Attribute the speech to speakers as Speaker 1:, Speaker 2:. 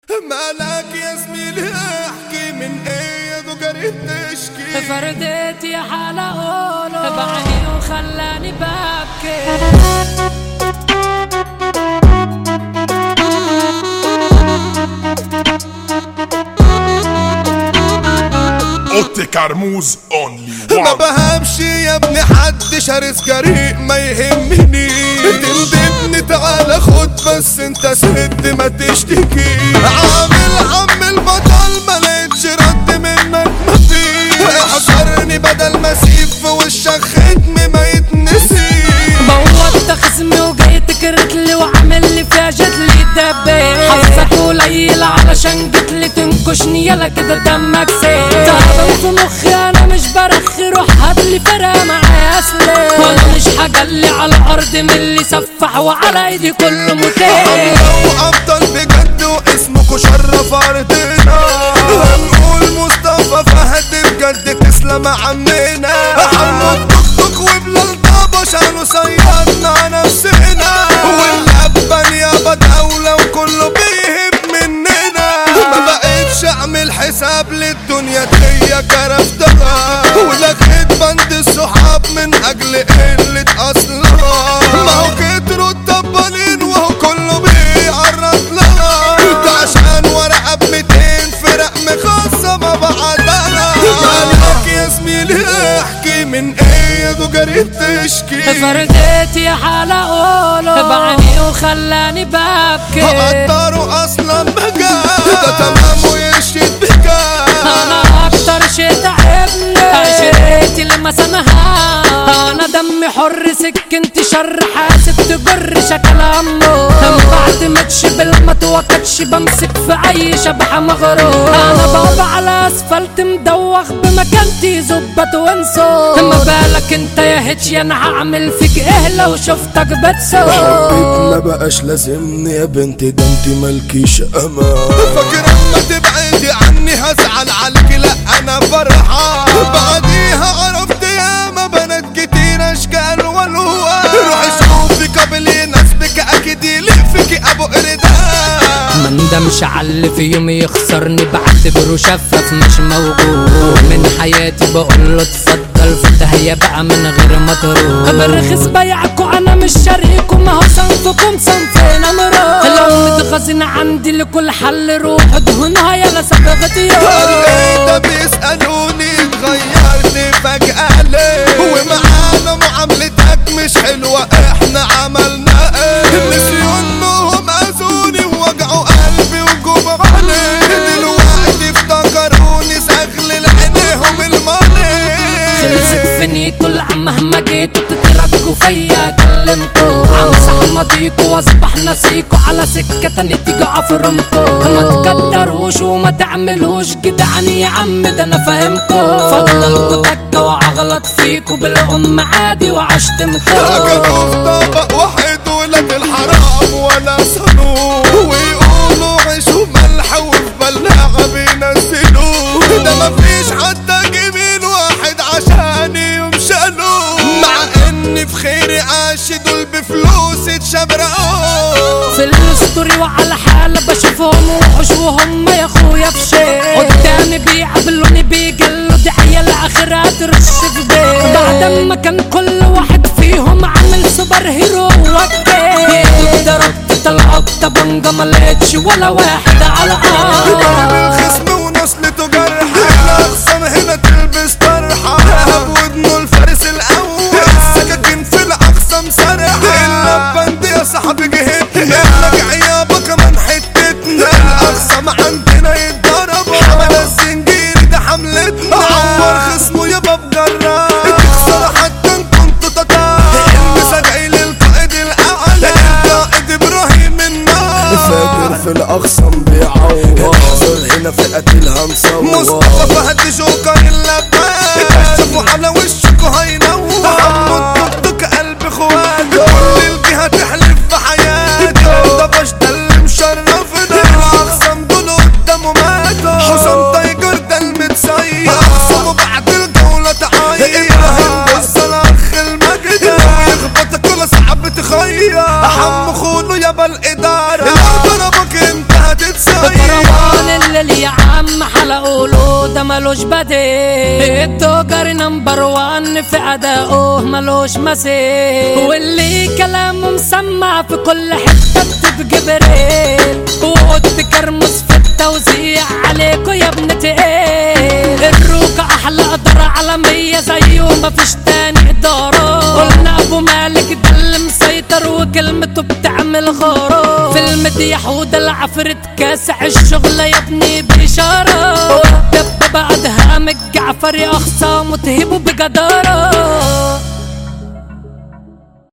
Speaker 1: مالك يا زميلي احكي من ايه يا دوجري تشكي
Speaker 2: فرديت يا حالة قوله بعيني وخلاني ببكي
Speaker 3: اوتي كرموز اونلي
Speaker 1: ما بهمش يا ابني حد شرس جريء ما يهمني تندبني تعالى خد بس انت سد ما تشتكي عامل عم البطل ما لقيتش رد منك مفيش حصرني بدل ما اسيب في وشك ختم ما يتنسي
Speaker 2: بوظت خصمي وجاي تكرتلي وعامل لي فيها جتلي دبي حظك قليل علشان جتلي تنكشني يلا كده دمك سيل تعبان في مخي انا مش برخي روح هاتلي فرقة معايا اسلم وانا مش هجلي على الارض من اللي سفح وعلى ايدي كله متين
Speaker 1: وابطل بجد واسمكوا شرف ارضنا هنقول مصطفى فهد بجد تسلم عمنا عمو الطقطق وبلال طابش عنو صيادنا نفسنا واللبن يابا دولة وكله بيهب مننا ما بقيتش اعمل حساب للدنيا دي كرفتها ولغيت بند الصحاب من اجل قلة اصلها ما هو كتروا الطبالين وهو كله بيعرض لها ده عشان ورقة ب200 فرق مخصمة بعدها مالك يا زميلي احكي من ايه يا دوجري بتشكي
Speaker 2: فرديت يا حالة قوله بعيني وخلاني ببكي
Speaker 1: قدروا اصلا بجد ده تمام ويشيد بجد
Speaker 2: انا اكتر شي تعبني عشرتي لما سمها انا دمي حر سكنت شر حاسب تجر شكل امه بعد ما تشبل ما توكتش بمسك في اي شبحة مغرور انا بابا على اسفلت مدوخ بمكانتي زبط وانسو ما بالك انت يا هتش انا هعمل فيك ايه لو شفتك بتسوق
Speaker 4: حبك ما بقاش لازمني يا بنتي ده انت مالكيش امان
Speaker 1: فاكر اما تبعدي عني هزعل عليكي لا انا فرحان بعديها عرفت ياما بنات كتير اشكال والوان روحي شوفي قبل يناسبك اكيد يلفك ابو قردان
Speaker 2: من ده مش علي في يوم يخسرني بعتبره شفاف مش موجود من حياتي بقوله اتفضل في داهية بقى من غير ما تروح برخص بيعكوا انا مش شريكوا ما هو صنفكم صنفنا مراد لو متغازين عندي لكل حل روح دهونها يلا صبغتي
Speaker 1: ده بيسألوني اتغيرت فجأة ليه ومعانا معاملتك مش حلوة احنا عملنا ايه نسيونهم اذوني ووجعوا قلبي وجبراني دلوقتي افتكروني سغلل عينيهم الماني
Speaker 2: خلصت فنيتو العم مهما جيتوا تتركوا فيا كلمتوا امسح ماضيكوا واصبح نسيكوا على سكة تانية تيجوا عفرمكوا ما تقدروش وما تعملوش جدعني يا عم ده انا فاهمكوا فضلكوا تكة واغلط فيكوا بالام عادي وعشتمكوا
Speaker 1: اكلوا في طبق واحد ولاد الحرام ولا صنوع ويقولوا عيش وملح وفي بلاعة بينزلوه ده مفيش حتى جميل واحد عشان يمشلوه مع اني في خيري عاش دول بفلوس اتشبرقوا
Speaker 2: في الستوري وعلى حالة بشوفهم وحش وهم يا اخويا في شيء قدامي بيقابلوني بيجلوا دي عيال اخرها ترش في بيت بعد ما كان كل واحد فيهم عامل سوبر هيرو وكيل ضربت طلعت طبنجة ما لقيتش ولا واحد على الارض
Speaker 1: الخصم ونصلته جرح الاخصام هنا تلبس طرحة ودنه الفارس الاول السكاكين في الاقسام سرحة اللبند يا صاحبي جهتنا ابنك عيابة كمان حتتنا الاقسام عندنا يتضرب حمل الزنجير ده حملتنا عور خصمه يابا بجرة تخسر حتى ان كنتوا تتار المسا جاي للقائد الاعلى القائد ابراهيم النار
Speaker 4: فاكر في الاقسام بيعور حصل هنا في قتلها مصور
Speaker 1: مصطفى فهد جوكر اللبان كشفوا على وشكوا هينور عمو الطقطق قلب اخواته كل الجهة تحلف بحياته ده باش ده اللي مشرفنا الاقسام دول قدامه ماتوا حسام تايجر ده المتصيد اقسمه بعد الجولة تعيط ابراهيم بص الاخ المجد ويخبطك كل صعب تخير حمو خونه يابا الادارة لو ضربك انت هتتصيد
Speaker 2: ملوش بديل. التوجر نمبر 1 في أداؤه ملوش مثيل، واللي كلامه مسمع في كل حتة اكتب جبريل. وقلت كرمز في التوزيع عليكوا يا ابن تقيل. الروكة أحلى إدارة عالمية زيه مفيش تاني إدارة. قلنا أبو مالك ده اللي مسيطر وكلمته بتعمل غارة. في المديح وده العفريت كاسح الشغلة يا ابني بإشارة. والدبابة أدهام الجعفري أخصامه تهيبه بجدارة.